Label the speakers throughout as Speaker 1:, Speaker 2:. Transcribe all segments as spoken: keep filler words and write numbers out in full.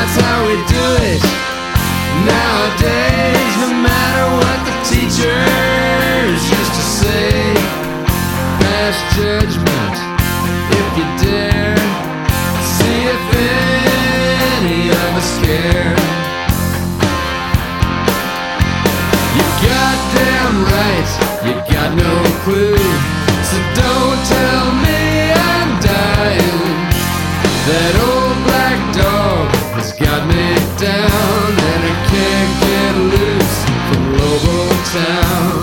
Speaker 1: That's how we do it nowadays. No matter what the teachers used to say, pass judgment if you dare. See if any of us care. You goddamn right, you got no clue. So don't tell me I'm dying. That old black dog has got me down, and I can't get loose from Lobo Town.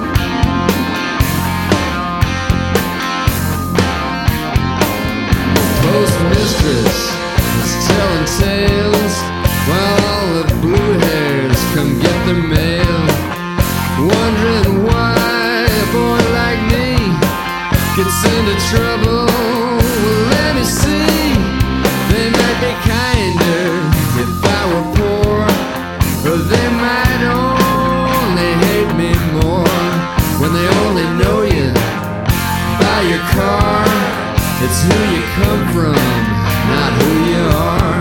Speaker 1: Postmistress is telling tales while all the blue hairs come get their mail, wondering why a boy like me gets into trouble. Well, let me see. They might be kinder if I were poor, or they might only hate me more. When they only know you by your car, it's who you come from, not who you are.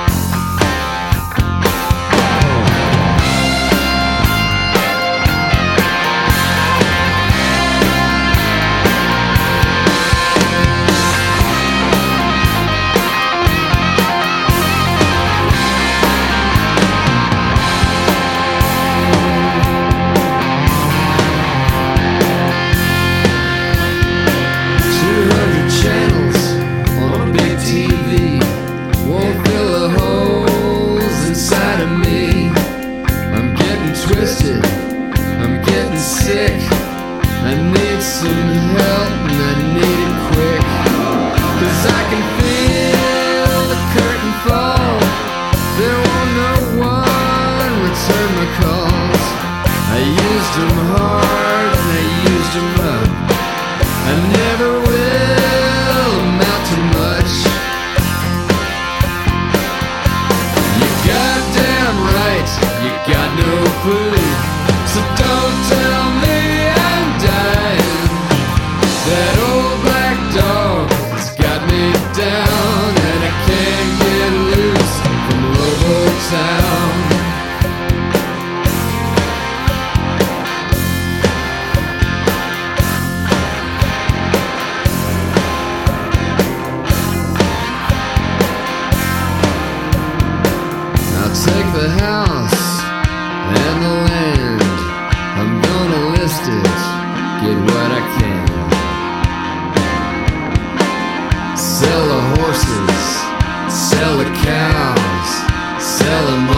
Speaker 1: Twisted, I'm getting sick. I need some help and I need it quick. Cause I can feel the curtain fall. There won't no one return my calls. I used them hard and I used them up. I never will amount to much. You goddamn right, you got no clue. So don't tell me I'm dying. That old black dog has got me down, and I can't get loose from Lobo Town. I'll take the house and the land. I'm gonna list it, get what I can. Sell the horses, sell the cows, sell them